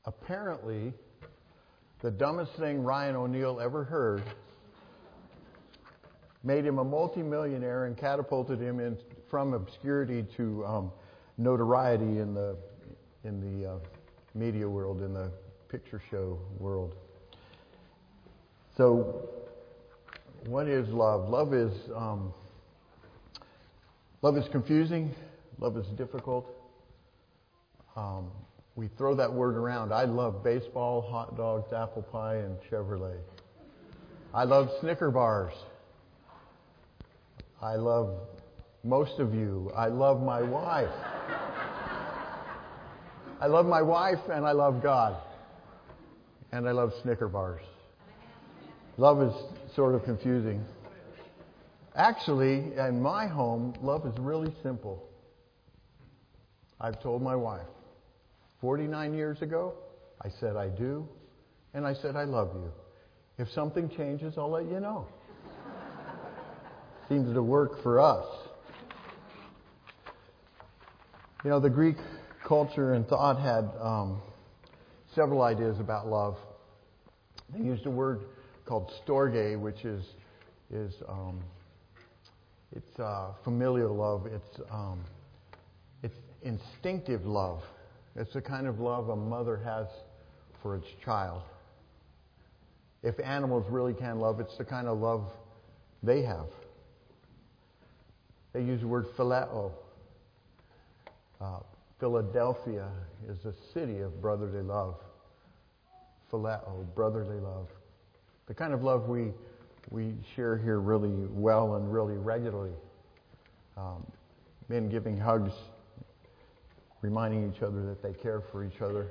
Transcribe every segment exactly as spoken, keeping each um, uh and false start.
apparently the dumbest thing Ryan O'Neal ever heard made him a multimillionaire and catapulted him in, from obscurity to um, notoriety in the in the uh, media world, in the picture show world. So, what is love? Love is um, love is confusing. Love is difficult. Um, we throw that word around. I love baseball, hot dogs, apple pie, and Chevrolet. I love Snicker bars. I love most of you. I love my wife. I love my wife and I love God. And I love Snicker bars. Love is sort of confusing. Actually, in my home, love is really simple. I've told my wife, forty-nine years ago, I said I do, and I said I love you. If something changes, I'll let you know. Seems to work for us. You know, the Greek culture and thought had um, several ideas about love. They used a word called storge, which is is um, it's uh, familial love. It's um, it's instinctive love. It's the kind of love a mother has for its child. If animals really can love, it's the kind of love they have. They use the word phileo. Uh, Philadelphia is a city of brotherly love. Phileo, brotherly love. The kind of love we we share here really well and really regularly. Um, men giving hugs, reminding each other that they care for each other.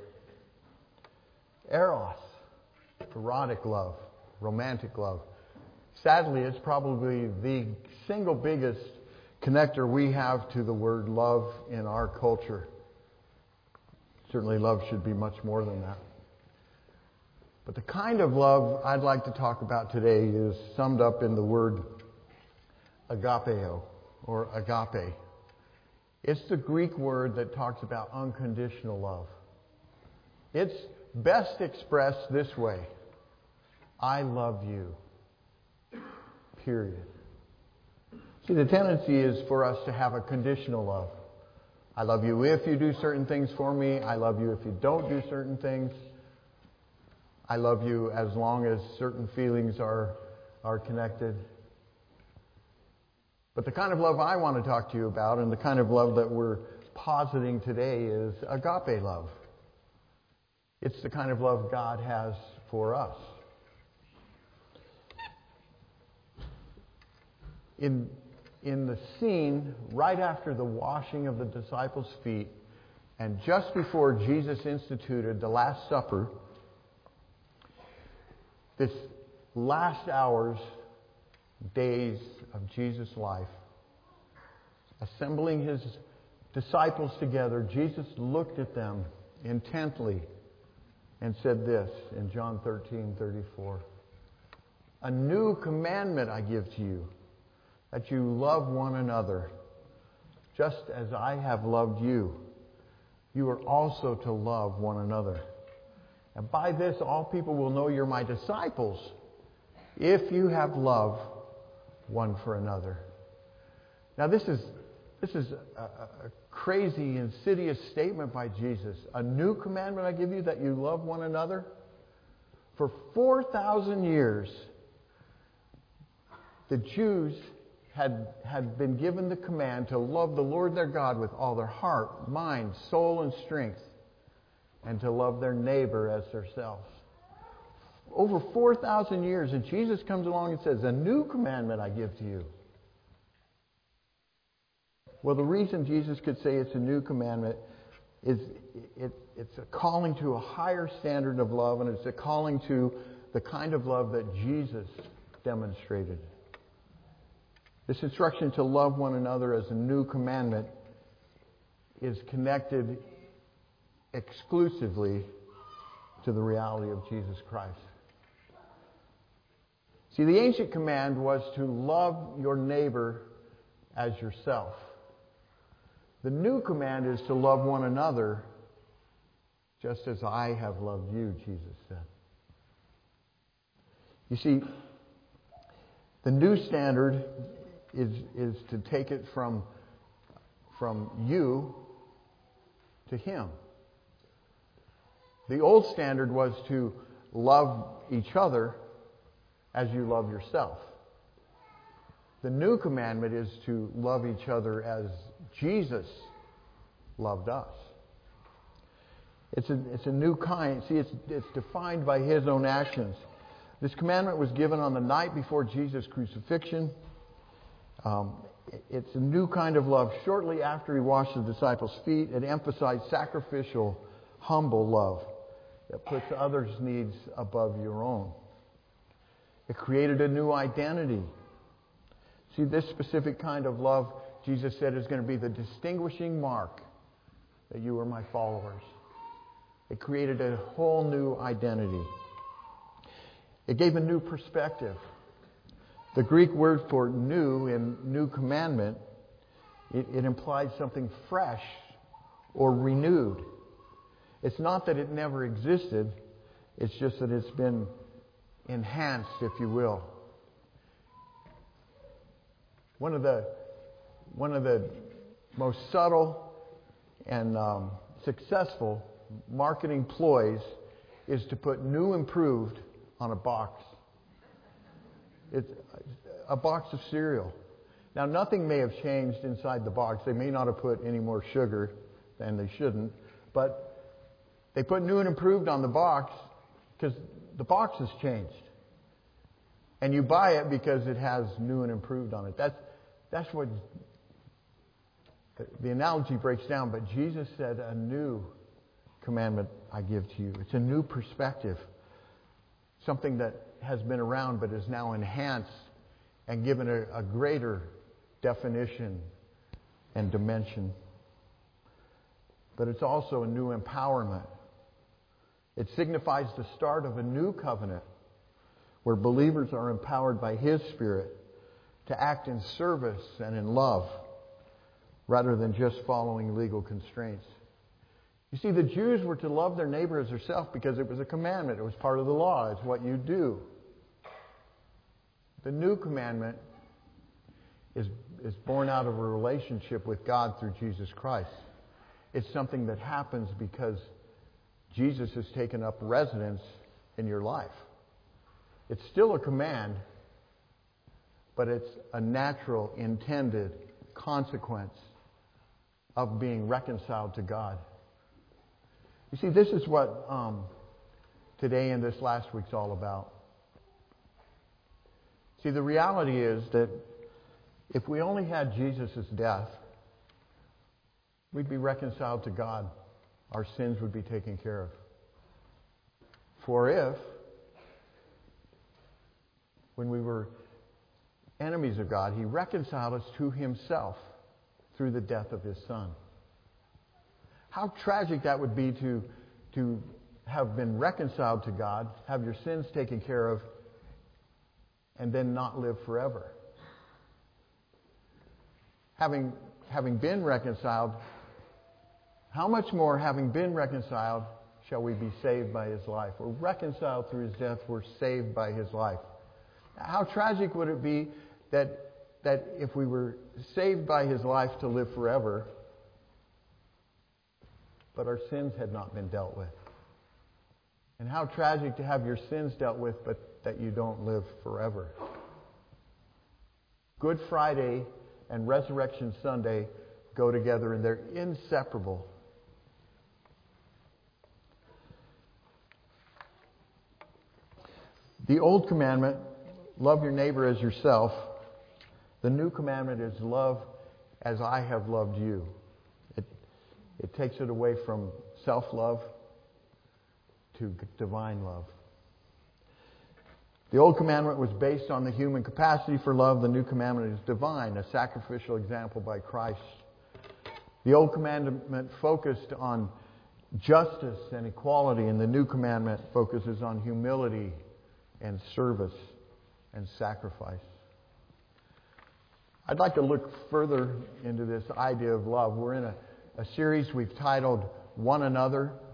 Eros, erotic love, romantic love. Sadly, it's probably the single biggest connector we have to the word love in our culture. Certainly love should be much more than that. But the kind of love I'd like to talk about today is summed up in the word agapeo, or agape. It's the Greek word that talks about unconditional love. It's best expressed this way: I love you. Period. See, the tendency is for us to have a conditional love. I love you if you do certain things for me. I love you if you don't do certain things. I love you as long as certain feelings are, are connected. But the kind of love I want to talk to you about, and the kind of love that we're positing today, is agape love. It's the kind of love God has for us. In In the scene right after the washing of the disciples' feet and just before Jesus instituted the Last Supper, this last hours, days of Jesus' life, assembling his disciples together, Jesus looked at them intently and said this in John thirteen thirty-four, "A new commandment I give to you, that you love one another, just as I have loved you. You are also to love one another. And by this all people will know you're my disciples, if you have love one for another." Now this is this is a, a crazy, insidious statement by Jesus. A new commandment I give you, that you love one another. For four thousand years, the Jews had, had been given the command to love the Lord their God with all their heart, mind, soul, and strength, and to love their neighbor as themselves. Over four thousand years, and Jesus comes along and says, "A new commandment I give to you." Well, the reason Jesus could say it's a new commandment is it, it's a calling to a higher standard of love, and it's a calling to the kind of love that Jesus demonstrated. This instruction to love one another as a new commandment is connected exclusively to the reality of Jesus Christ. See, the ancient command was to love your neighbor as yourself. The new command is to love one another just as I have loved you, Jesus said. You see, the new standard is, is to take it from, from you to him. The old standard was to love each other as you love yourself. The new commandment is to love each other as Jesus loved us. It's a, it's a new kind. See, it's, it's defined by his own actions. This commandment was given on the night before Jesus' crucifixion. Um, it's a new kind of love. Shortly after he washed the disciples' feet, it emphasized sacrificial, humble love that puts others' needs above your own. It created a new identity. See, this specific kind of love, Jesus said, is going to be the distinguishing mark that you are my followers. It created a whole new identity. It gave a new perspective. The Greek word for new in new commandment, it, it implies something fresh or renewed. It's not that it never existed. It's just that it's been enhanced, if you will. One of the one of the most subtle and um, successful marketing ploys is to put new improved on a box. It's a box of cereal. Now, nothing may have changed inside the box. They may not have put any more sugar than they shouldn't, but they put new and improved on the box because the box has changed. And you buy it because it has new and improved on it. That's that's what the analogy breaks down. But Jesus said, a new commandment I give to you. It's a new perspective. Something that has been around but is now enhanced and given a, a greater definition and dimension. But it's also a new empowerment. It signifies the start of a new covenant where believers are empowered by His Spirit to act in service and in love rather than just following legal constraints. You see, the Jews were to love their neighbor as themselves because it was a commandment. It was part of the law. It's what you do. The new commandment is, is born out of a relationship with God through Jesus Christ. It's something that happens because Jesus has taken up residence in your life. It's still a command, but it's a natural, intended consequence of being reconciled to God. You see, this is what um, today and this last week's all about. See, the reality is that if we only had Jesus' death, we'd be reconciled to God. Our sins would be taken care of. For if, when we were enemies of God, He reconciled us to Himself through the death of His Son. How tragic that would be to, to have been reconciled to God, have your sins taken care of, and then not live forever. Having, having been reconciled, how much more, having been reconciled, shall we be saved by His life? We're reconciled through His death. We're saved by His life. How tragic would it be that, that if we were saved by His life to live forever, but our sins had not been dealt with? And how tragic to have your sins dealt with, but that you don't live forever. Good Friday and Resurrection Sunday go together, and they're inseparable. The old commandment, love your neighbor as yourself. The new commandment is love as I have loved you. It, it takes it away from self-love to divine love. The old commandment was based on the human capacity for love. The new commandment is divine, a sacrificial example by Christ. The old commandment focused on justice and equality, and the new commandment focuses on humility and service and sacrifice. I'd like to look further into this idea of love. We're in a, a series we've titled One Another,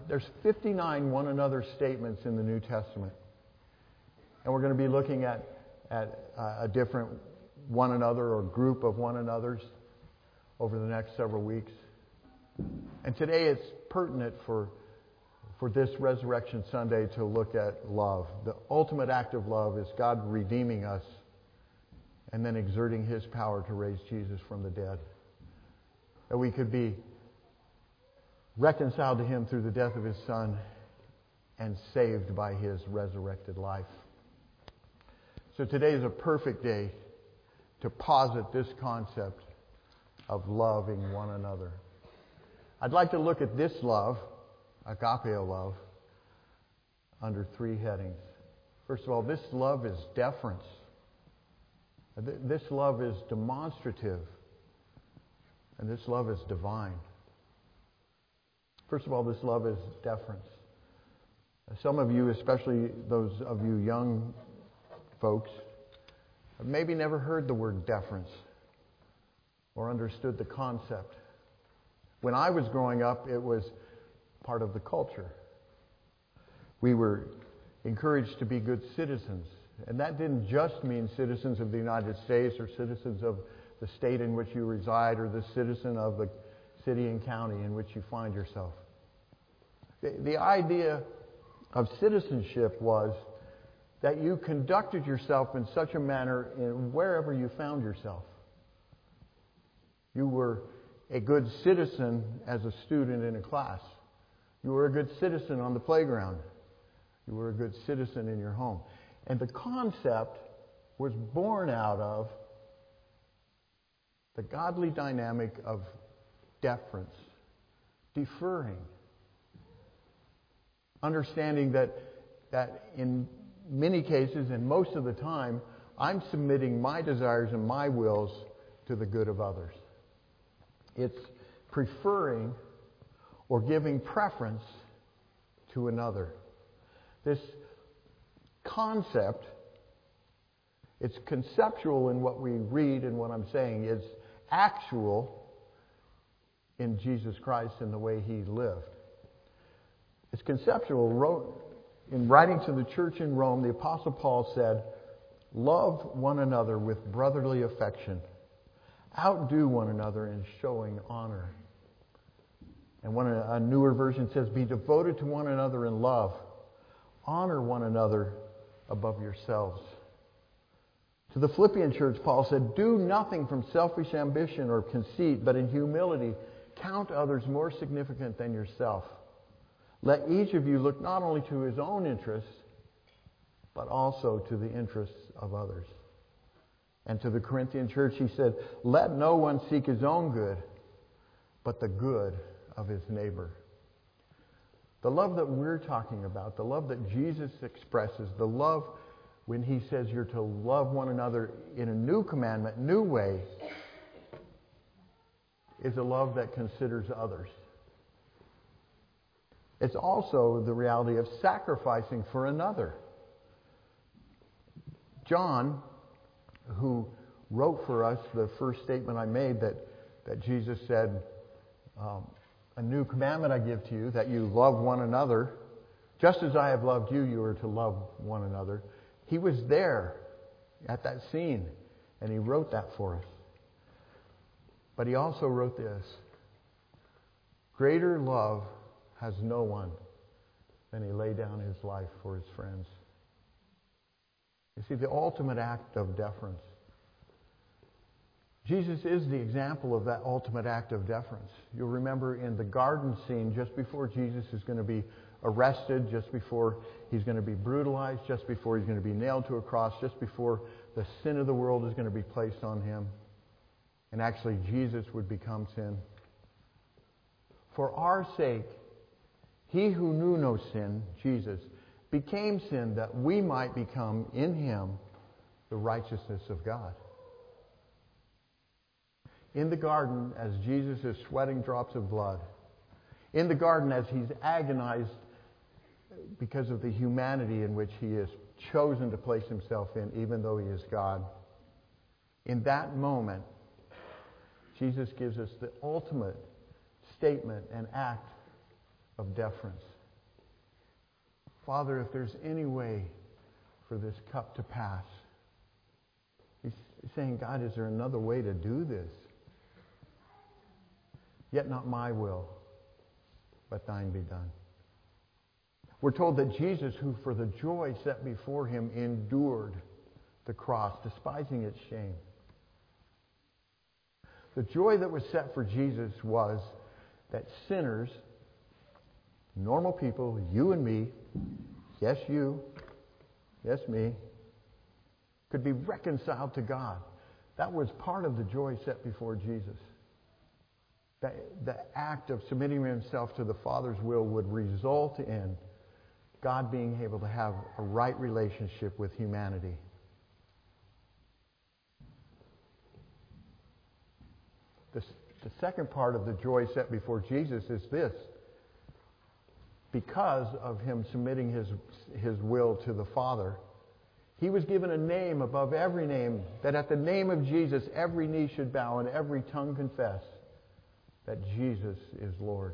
there's fifty-nine one another statements in the New Testament. And we're going to be looking at, at uh, a different one another or group of one anothers over the next several weeks. And today it's pertinent for, for this Resurrection Sunday to look at love. The ultimate act of love is God redeeming us and then exerting His power to raise Jesus from the dead. That we could be reconciled to Him through the death of His Son and saved by His resurrected life. So today is a perfect day to posit this concept of loving one another. I'd like to look at this love, agapeo love, under three headings. First of all, this love is deference. This love is demonstrative. And this love is divine. First of all, this love is deference. Some of you, especially those of you young folks, have maybe never heard the word deference or understood the concept. When I was growing up, it was part of the culture. We were encouraged to be good citizens. And that didn't just mean citizens of the United States or citizens of the state in which you reside or the citizen of the city and county in which you find yourself. The, the idea of citizenship was that you conducted yourself in such a manner in wherever you found yourself. You were a good citizen as a student in a class. You were a good citizen on the playground. You were a good citizen in your home. And the concept was born out of the godly dynamic of deference, deferring, understanding that, that in many cases and most of the time, I'm submitting my desires and my wills to the good of others. It's preferring or giving preference to another. This concept, it's conceptual in what we read and what I'm saying. It's actual in Jesus Christ and the way He lived. It's conceptual. In writing to the church in Rome, the Apostle Paul said, "Love one another with brotherly affection. Outdo one another in showing honor." And one, a newer version says, "Be devoted to one another in love. Honor one another above yourselves." To the Philippian church, Paul said, "Do nothing from selfish ambition or conceit, but in humility count others more significant than yourself. Let each of you look not only to his own interests, but also to the interests of others." And to the Corinthian church, he said, "Let no one seek his own good, but the good of his neighbor." The love that we're talking about, the love that Jesus expresses, the love when He says you're to love one another in a new commandment, new way, is a love that considers others. It's also the reality of sacrificing for another. John, who wrote for us the first statement I made that, that Jesus said, um, "A new commandment I give to you, that you love one another. Just as I have loved you, you are to love one another." He was there at that scene, and he wrote that for us. But he also wrote this: "Greater love has no one than he laid down his life for his friends." You see, the ultimate act of deference. Jesus is the example of that ultimate act of deference. You'll remember in the garden scene, just before Jesus is going to be arrested, just before He's going to be brutalized, just before He's going to be nailed to a cross, just before the sin of the world is going to be placed on Him. And actually, Jesus would become sin. For our sake, He who knew no sin, Jesus, became sin that we might become in Him the righteousness of God. In the garden, as Jesus is sweating drops of blood, in the garden as He's agonized because of the humanity in which He has chosen to place Himself in, even though He is God, in that moment, Jesus gives us the ultimate statement and act of deference. Father, if there's any way for this cup to pass. He's saying, God, is there another way to do this? Yet not my will, but thine be done. We're told that Jesus, who for the joy set before him endured the cross, despising its shame. The joy that was set for Jesus was that sinners, normal people, you and me, yes you, yes me, could be reconciled to God. That was part of the joy set before Jesus. That the act of submitting himself to the Father's will would result in God being able to have a right relationship with humanity. The, the second part of the joy set before Jesus is this. Because of him submitting his, his will to the Father, he was given a name above every name, that at the name of Jesus every knee should bow and every tongue confess that Jesus is Lord.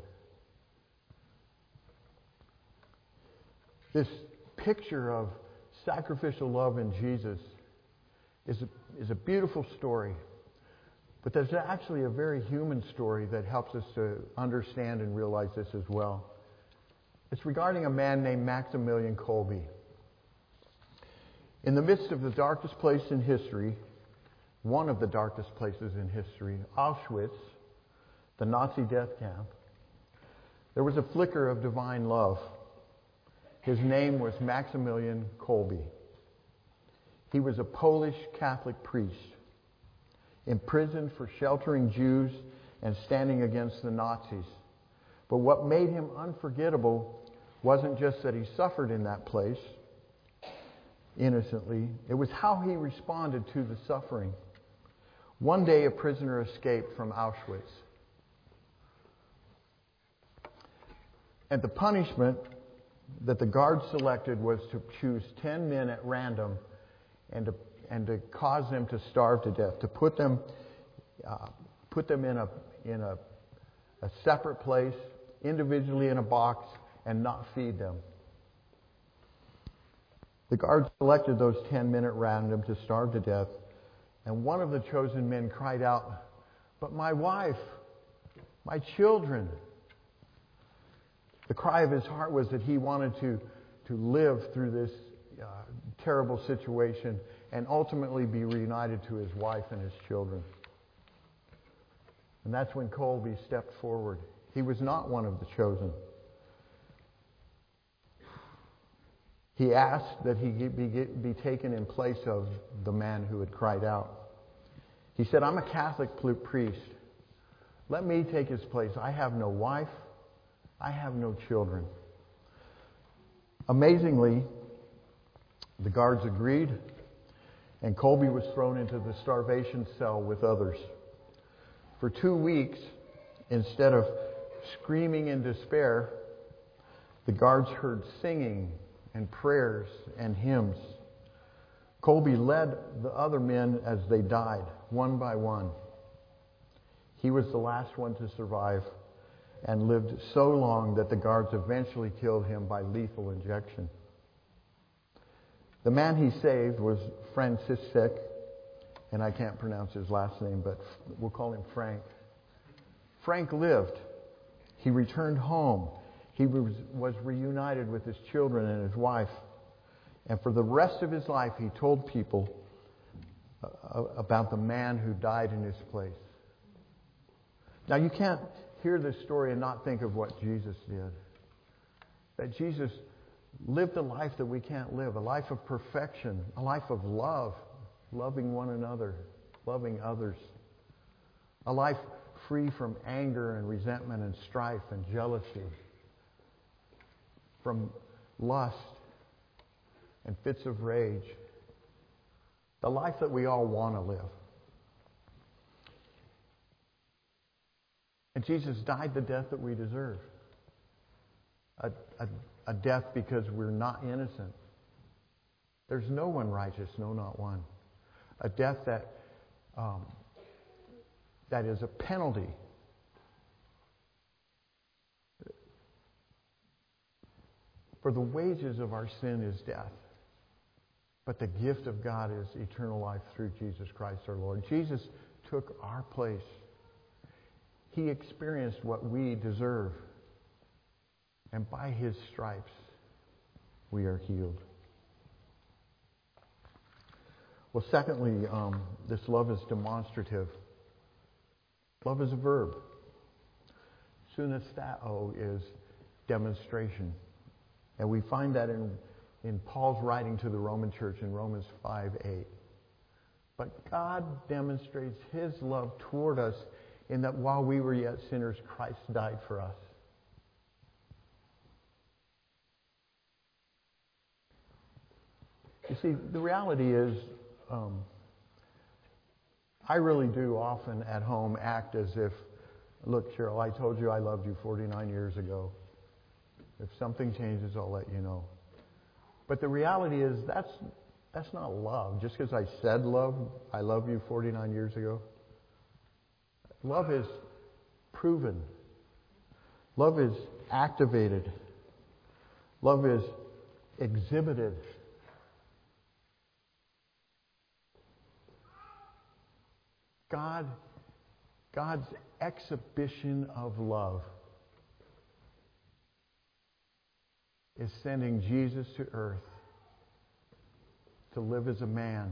This picture of sacrificial love in Jesus is a, is a beautiful story. But there's actually a very human story that helps us to understand and realize this as well. It's regarding a man named Maximilian Kolbe. In the midst of the darkest place in history, one of the darkest places in history, Auschwitz, the Nazi death camp, there was a flicker of divine love. His name was Maximilian Kolbe. He was a Polish Catholic priest, imprisoned for sheltering Jews and standing against the Nazis. But what made him unforgettable wasn't just that he suffered in that place innocently. It was how he responded to the suffering. One day a prisoner escaped from Auschwitz. And the punishment that the guards selected was to choose ten men at random and to, and to cause them to starve to death, to put them, uh, put them in a in a, a separate place, individually in a box, and not feed them. The guards selected those ten men at random to starve to death, and one of the chosen men cried out, "But my wife, my children." The cry of his heart was that he wanted to, to live through this uh, terrible situation and ultimately be reunited to his wife and his children. And that's when Kolbe stepped forward. He was not one of the chosen. He asked that he be, be taken in place of the man who had cried out. He said, "I'm a Catholic priest. Let me take his place. I have no wife. I have no children." Amazingly, the guards agreed, and Kolbe was thrown into the starvation cell with others. For two weeks, instead of screaming in despair, the guards heard singing and prayers and hymns. Kolbe led the other men as they died, one by one. He was the last one to survive and lived so long that the guards eventually killed him by lethal injection. The man he saved was Franciszek, and I can't pronounce his last name, but we'll call him Frank. Frank lived. He returned home. He was, was reunited with his children and his wife. And for the rest of his life, he told people uh, about the man who died in his place. Now, you can't hear this story and not think of what Jesus did. That Jesus lived a life that we can't live, a life of perfection, a life of love, loving one another, loving others, a life free from anger and resentment and strife and jealousy, from lust and fits of rage, the life that we all want to live. And Jesus died the death that we deserve. A, a, a death because we're not innocent. There's no one righteous, no, not one. A death that um, that is a penalty. For the wages of our sin is death, but the gift of God is eternal life through Jesus Christ our Lord. Jesus took our place. He experienced what we deserve. And by His stripes, we are healed. Well, secondly, um, this love is demonstrative. Love is a verb. Sunestao is demonstration. And we find that in, in Paul's writing to the Roman church in Romans five eight. But God demonstrates His love toward us in that while we were yet sinners, Christ died for us. You see, the reality is, um, I really do often at home act as if, look, Cheryl, I told you I loved you forty-nine years ago. If something changes, I'll let you know. But the reality is that's that's not love. Just because I said love, I love you forty-nine years ago. Love is proven. Love is activated. Love is exhibited. God, God's exhibition of love is sending Jesus to earth to live as a man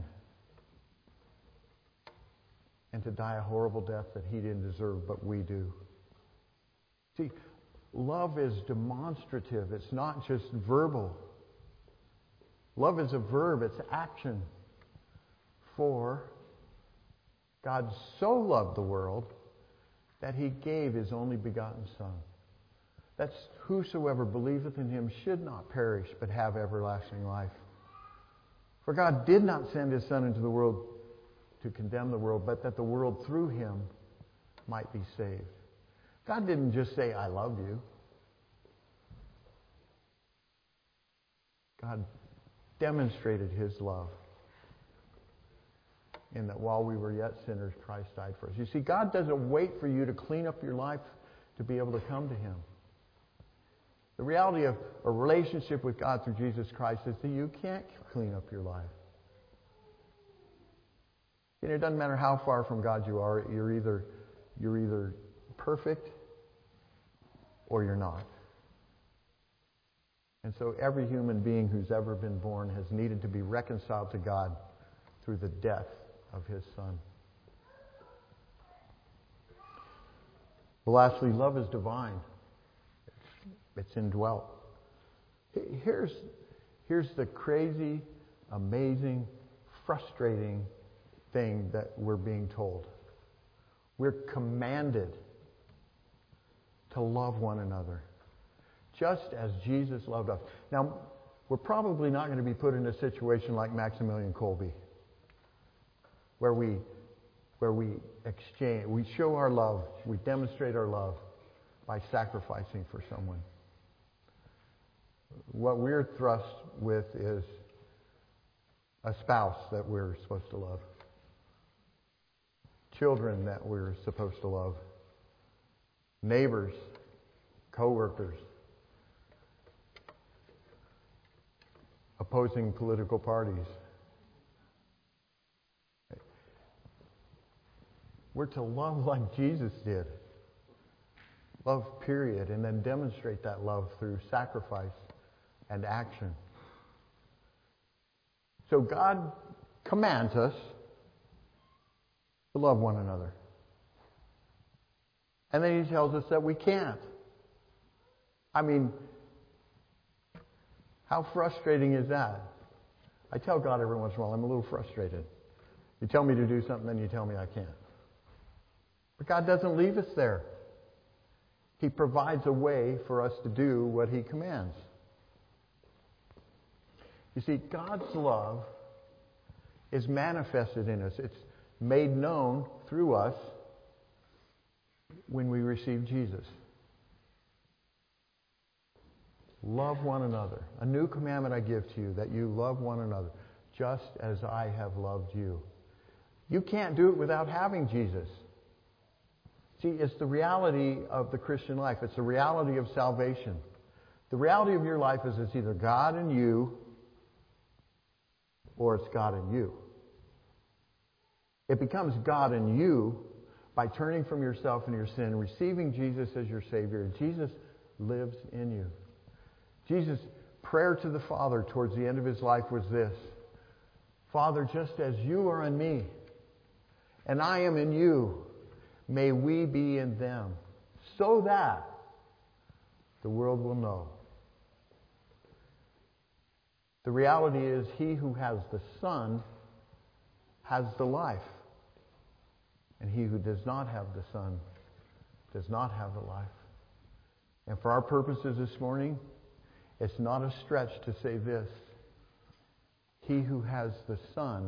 and to die a horrible death that He didn't deserve, but we do. See, love is demonstrative. It's not just verbal. Love is a verb. It's action. For God so loved the world that He gave His only begotten Son. That's whosoever believeth in Him should not perish, but have everlasting life. For God did not send His Son into the world to condemn the world, but that the world through Him might be saved. God didn't just say, I love you. God demonstrated His love in that while we were yet sinners, Christ died for us. You see, God doesn't wait for you to clean up your life to be able to come to Him. The reality of a relationship with God through Jesus Christ is that you can't clean up your life. You know, it doesn't matter how far from God you are, you're either, you're either perfect or you're not. And so every human being who's ever been born has needed to be reconciled to God through the death of His Son. Well, lastly, love is divine. It's indwelt. Here's, here's the crazy, amazing, frustrating thing that we're being told. We're commanded to love one another, just as Jesus loved us. Now, we're probably not going to be put in a situation like Maximilian Kolbe, where we, where we exchange, we show our love, we demonstrate our love by sacrificing for someone. What we're thrust with is a spouse that we're supposed to love, children that we're supposed to love, neighbors, co-workers, opposing political parties. We're to love like Jesus did. Love, period, and then demonstrate that love through sacrifice and action. So God commands us to love one another. And then He tells us that we can't. I mean, how frustrating is that? I tell God every once in a while, I'm a little frustrated. You tell me to do something, then you tell me I can't. But God doesn't leave us there. He provides a way for us to do what He commands. You see, God's love is manifested in us. It's made known through us when we receive Jesus. Love one another. A new commandment I give to you, that you love one another, just as I have loved you. You can't do it without having Jesus. See, it's the reality of the Christian life. It's the reality of salvation. The reality of your life is it's either God and you or it's God and you. It becomes God and you by turning from yourself and your sin, receiving Jesus as your Savior. Jesus lives in you. Jesus' prayer to the Father towards the end of his life was this: Father, just as you are in me, and I am in you, may we be in them, so that the world will know. The reality is, he who has the Son has the life. And he who does not have the Son does not have the life. And for our purposes this morning, it's not a stretch to say this: he who has the Son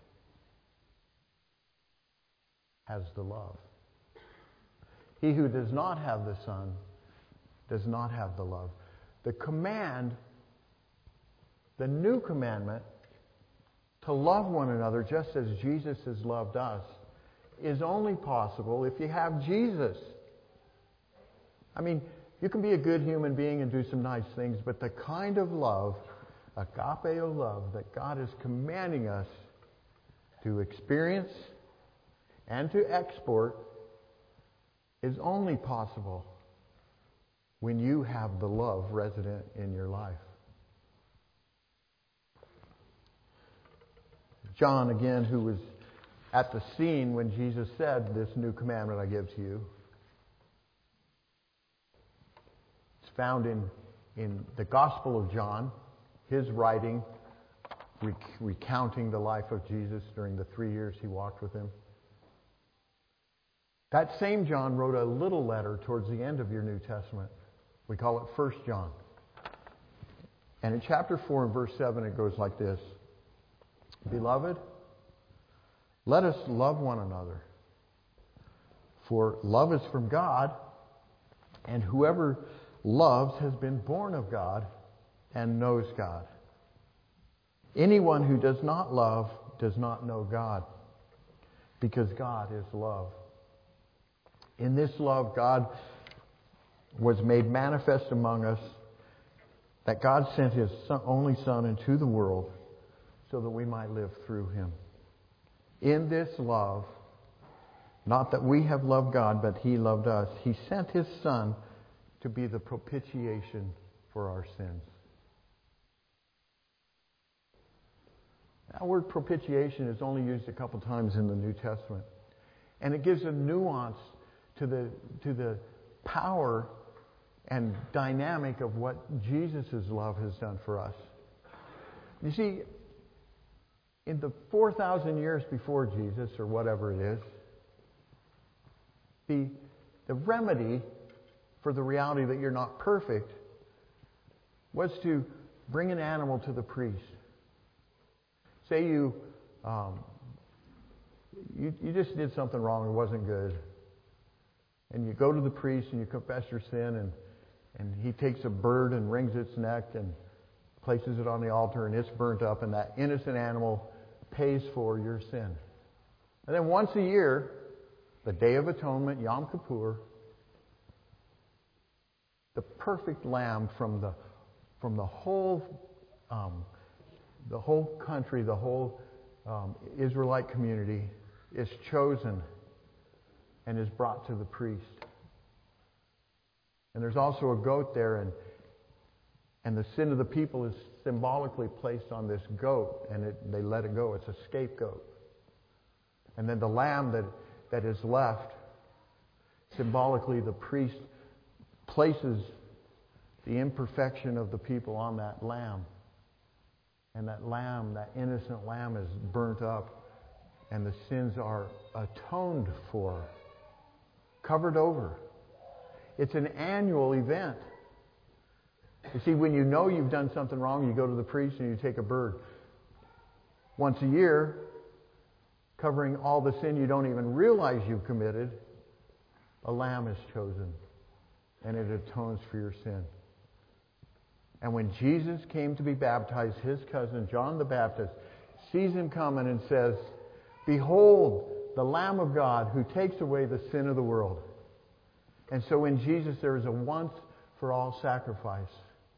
has the love. He who does not have the Son does not have the love. The command, the new commandment, to love one another just as Jesus has loved us, is only possible if you have Jesus. I mean, you can be a good human being and do some nice things, but the kind of love, agapeo love, that God is commanding us to experience and to export is only possible when you have the love resident in your life. John, again, who was at the scene when Jesus said, "This new commandment I give to you," it's found in, in the Gospel of John, his writing, rec- recounting the life of Jesus during the three years he walked with him. That same John wrote a little letter towards the end of your New Testament. We call it First John. And in chapter four and verse seven, it goes like this: Beloved, let us love one another. For love is from God, and whoever loves has been born of God and knows God. Anyone who does not love does not know God, because God is love. In this love, God was made manifest among us, that God sent His son, only Son into the world so that we might live through Him. In this love, not that we have loved God, but He loved us. He sent His Son to be the propitiation for our sins. That word propitiation is only used a couple times in the New Testament. And it gives a nuance to the, to the power and dynamic of what Jesus' love has done for us. You see, in the four thousand years before Jesus, or whatever it is, the, the remedy for the reality that you're not perfect was to bring an animal to the priest. Say you, um, you, you just did something wrong, it wasn't good. And you go to the priest and you confess your sin, and, and he takes a bird and wrings its neck and places it on the altar, and it's burnt up, and that innocent animal pays for your sin. And then once a year, the Day of Atonement, Yom Kippur, the perfect lamb from the from the whole um, the whole country, the whole um, Israelite community is chosen and is brought to the priest. And there's also a goat there, and and the sin of the people is symbolically placed on this goat, and it, they let it go. It's a scapegoat. And then the lamb that, that is left, symbolically the priest places the imperfection of the people on that lamb. And that lamb, that innocent lamb, is burnt up, and the sins are atoned for, covered over. It's an annual event. You see, when you know you've done something wrong, you go to the priest and you take a bird. Once a year, covering all the sin you don't even realize you've committed, a lamb is chosen, and it atones for your sin. And when Jesus came to be baptized, his cousin John the Baptist sees him coming and says, "Behold, the Lamb of God who takes away the sin of the world." And so in Jesus there is a once for all sacrifice.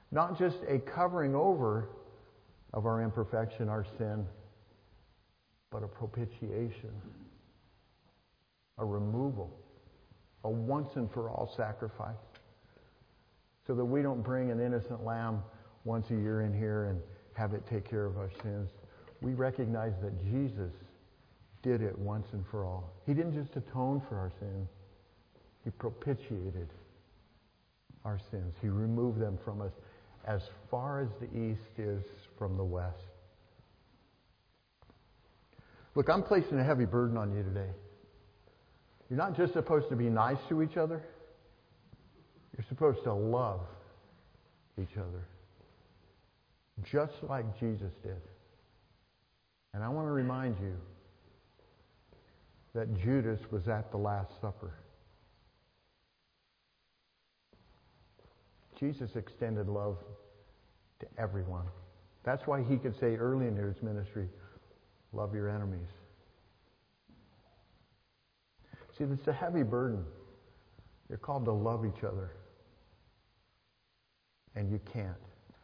Not just a covering over of our imperfection, our sin, but a propitiation, a removal, a once and for all sacrifice. So that we don't bring an innocent lamb once a year in here and have it take care of our sins. We recognize that Jesus did it once and for all. He didn't just atone for our sins. He propitiated our sins. He removed them from us as far as the east is from the west. Look, I'm placing a heavy burden on you today. You're not just supposed to be nice to each other. You're supposed to love each other. Just like Jesus did. And I want to remind you that Judas was at the Last Supper. Jesus extended love to everyone. That's why he could say early in his ministry, love your enemies. See, it's a heavy burden. You're called to love each other. And you can't.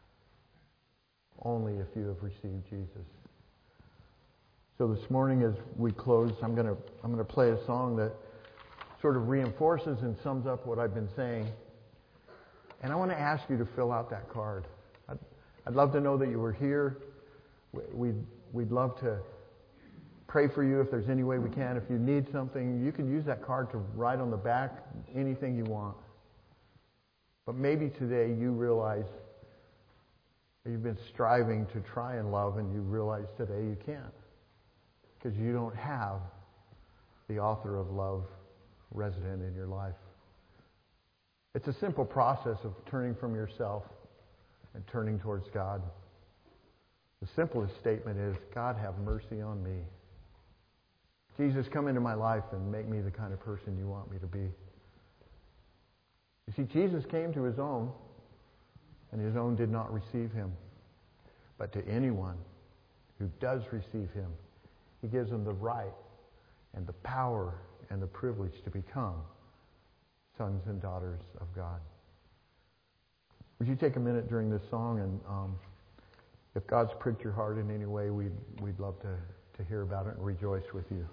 Only if you have received Jesus. So this morning as we close, I'm going to I'm going to play a song that sort of reinforces and sums up what I've been saying. And I want to ask you to fill out that card. I'd, I'd love to know that you were here. We'd, we'd love to pray for you if there's any way we can. If you need something, you can use that card to write on the back anything you want. But maybe today you realize that you've been striving to try and love, and you realize today you can't. Because you don't have the author of love resident in your life. It's a simple process of turning from yourself and turning towards God. The simplest statement is, God, have mercy on me. Jesus, come into my life and make me the kind of person you want me to be. You see, Jesus came to his own, and his own did not receive him. But to anyone who does receive him, he gives them the right and the power and the privilege to become sons and daughters of God. Would you take a minute during this song, and um, if God's pricked your heart in any way, we'd, we'd love to, to hear about it and rejoice with you.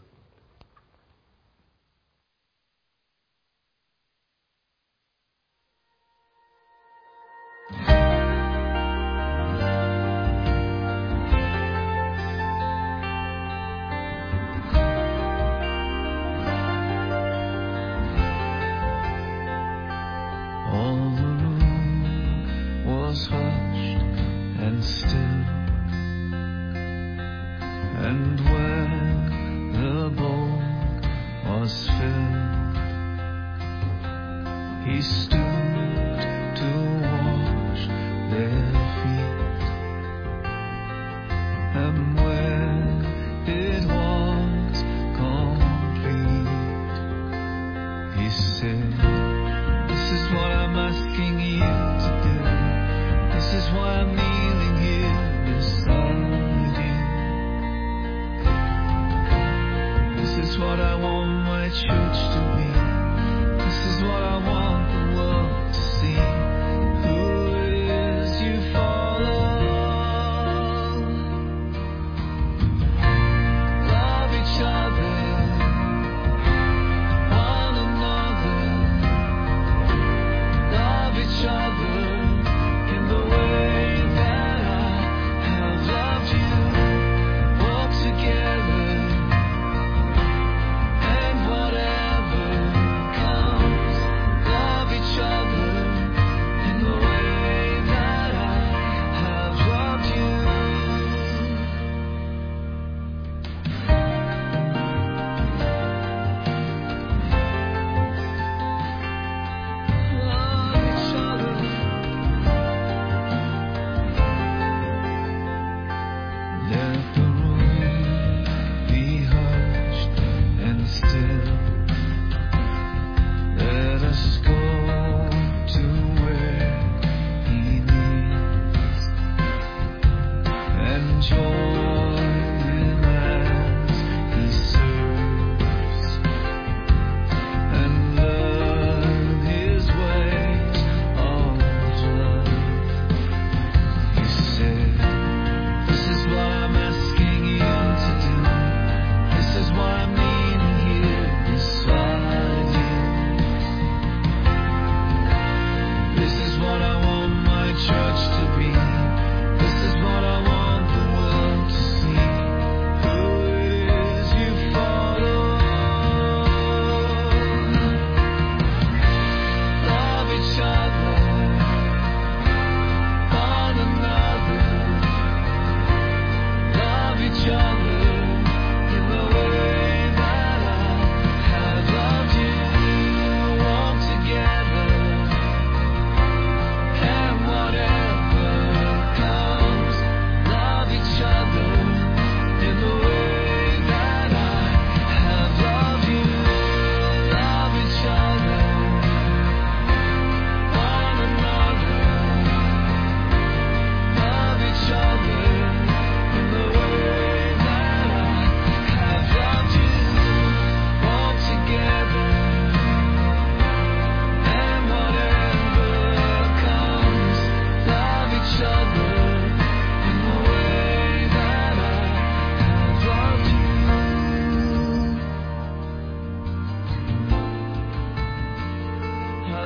And when the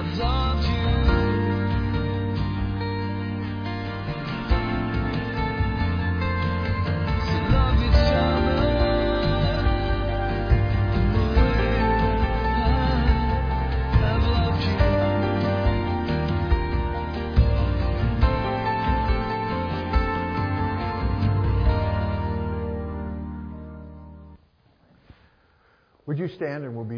I've loved you. So love each other the way I've loved you. Would you stand and we'll be